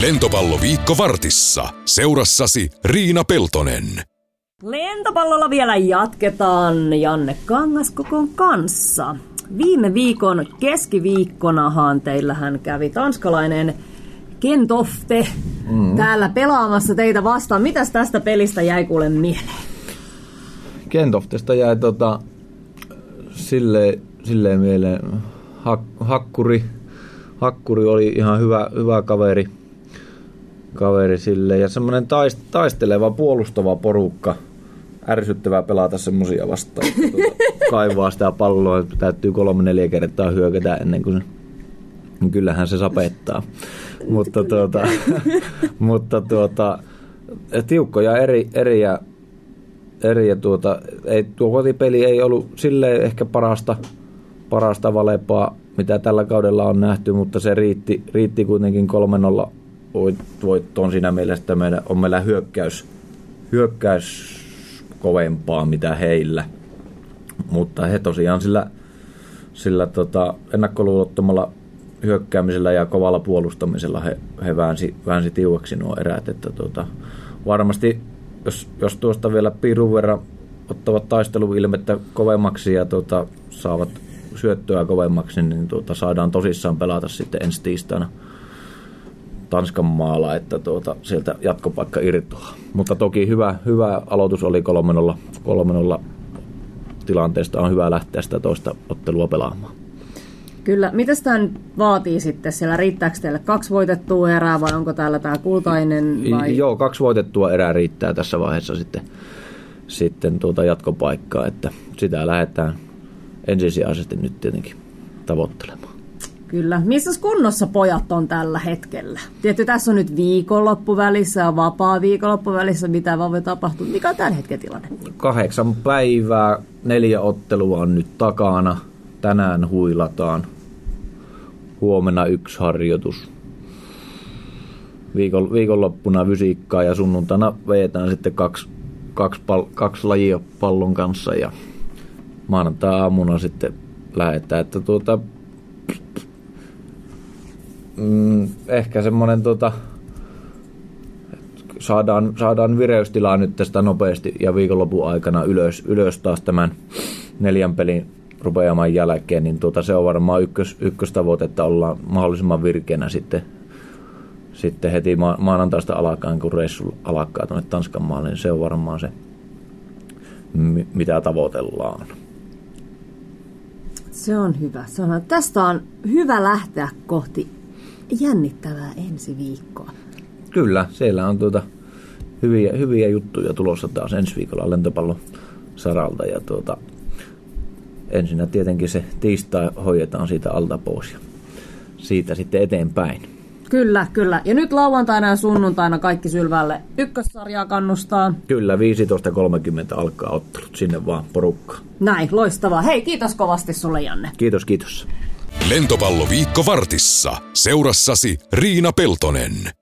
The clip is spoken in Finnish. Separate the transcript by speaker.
Speaker 1: Lentopalloviikko vartissa. Seurassasi Riina Peltonen.
Speaker 2: Lentopallolla vielä jatketaan Janne Kangaskokon kanssa. Viime viikon keskiviikkonahan teillähän kävi tanskalainen Ken Tofte täällä pelaamassa teitä vastaan. Mitäs tästä pelistä jäi kuule mieleen?
Speaker 3: Ken Toftesta jäi silleen mieleen. Hakkuri oli ihan hyvä kaveri silleen. Ja semmoinen taisteleva, puolustava porukka. Ärsyttävää pelata semmosia vastaan. Kaivaa sitä palloa, täytyy 3-4 kertaa hyökätä ennen kuin niin kyllähän se sapettaa. mutta tiukkoja eriä ei, tuo kotipeli ei ollut silleen ehkä parasta valepaa, mitä tällä kaudella on nähty, mutta se riitti kuitenkin 3-0 voittoon siinä mielessä, että on meillä hyökkäys kovempaa mitä heillä. Mutta he tosiaan sillä ennakkoluulottomalla hyökkäämisellä ja kovalla puolustamisella he väänsi tiuaksi nuo erät. Että varmasti jos tuosta vielä piirun verran ottavat taisteluilmettä kovemmaksi ja saavat syöttöä kovemmaksi, niin saadaan tosissaan pelata sitten ensi tiistaina Tanskan maalla, että sieltä jatkopaikka irtoaa. Mutta toki hyvä aloitus oli 3-0 tilanteesta. On hyvä lähteä sitä toista ottelua pelaamaan.
Speaker 2: Kyllä. Mitäs tämä nyt vaatii sitten siellä? Riittääkö teille 2 voitettua erää vai onko täällä tämä kultainen? Vai?
Speaker 3: Joo, 2 voitettua erää riittää tässä vaiheessa sitten jatkopaikkaa, että sitä lähdetään ensisijaisesti nyt tietenkin tavoittelemaan.
Speaker 2: Kyllä. Missä kunnossa pojat on tällä hetkellä? Tietysti tässä on nyt viikonloppu välissä ja vapaa viikonloppu välissä. Mitä vaan voi tapahtua? Mikä on tämän hetken tilanne?
Speaker 3: 8 päivää, 4 ottelua on nyt takana. Tänään huilataan. Huomenna 1 harjoitus. Viikonloppuna fysiikkaa ja sunnuntaina veetään sitten kaksi lajia pallon kanssa ja maanantai-aamuna sitten lähdetään. Että ehkä semmoinen saadaan vireystilaa nyt tästä nopeasti ja viikonlopun aikana ylös taas tämän 4 pelin rupeaman jälkeen, niin se on varmaan ykköstavoite, että ollaan mahdollisimman virkeänä sitten heti maanantaista alkaen, kun reissu alkaa tuonne Tanskan maalle, niin se on varmaan se, mitä tavoitellaan.
Speaker 2: Se on hyvä. Tästä on hyvä lähteä kohti jännittävää ensi viikkoa.
Speaker 3: Kyllä, siellä on hyviä juttuja tulossa taas ensi viikolla lentopallon saralta. Ja ensinnä tietenkin se tiistai hoidetaan siitä alta pois ja siitä sitten eteenpäin.
Speaker 2: Kyllä. Ja nyt lauantaina ja sunnuntaina kaikki Sylvälle ykkössarjaa kannustaa.
Speaker 3: Kyllä, 15.30 alkaa ottelut, sinne vaan porukkaa.
Speaker 2: Näin, loistavaa. Hei, kiitos kovasti sulle, Janne.
Speaker 1: Lentopalloviikko vartissa. Seurassasi Riina Peltonen.